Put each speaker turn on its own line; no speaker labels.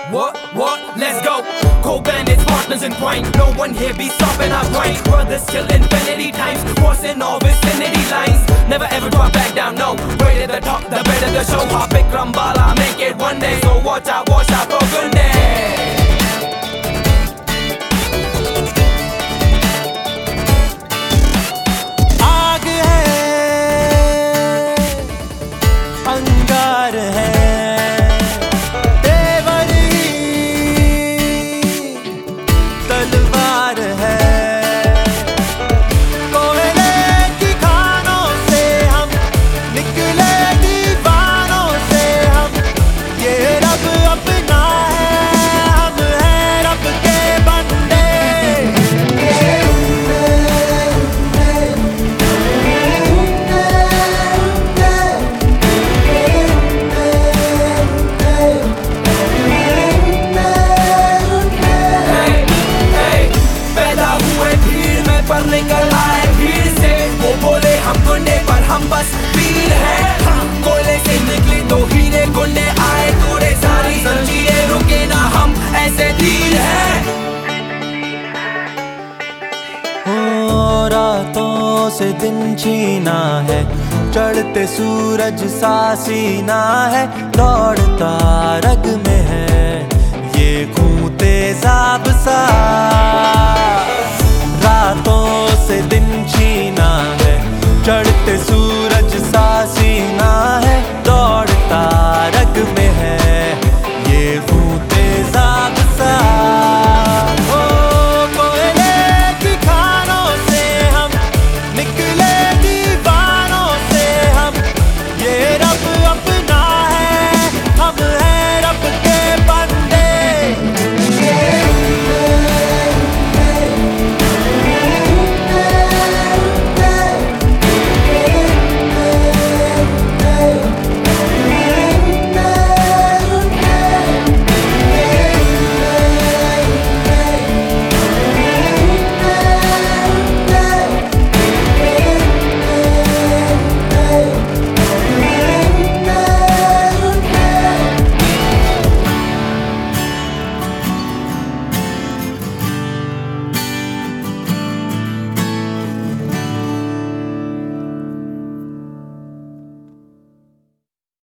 What? Let's go. Co-bandits, partners in point. No one here be stopping our grind. Brothers till infinity times. Crossing all vicinity lines. Never ever drop back down, no. Way to the top, the better the show. Hop Bikram Bala, make it one day. So watch out for goodness.
आग है, अंगार है, तेवर ही तलवार है। कोयले की खानों से हम निकले, दीवानों से हम। ये रब अपना है, हम हैं रब के बंदे।
पर निकल आए भीड़ से, वो बोले हम गुंडे पर हम बस वीर हैं। कोयले से निकले तो हीरे गुंडे आए, तोड़े सारी जंजीरें, रुके ना हम ऐसे धीर हैं।
रातों से दिन छीना है, चढ़ते सूरज सा सीना है। दौड़ता रग में है ये खूं तेजाब सा। रातों से दिन छीना है, चढ़ते सूरज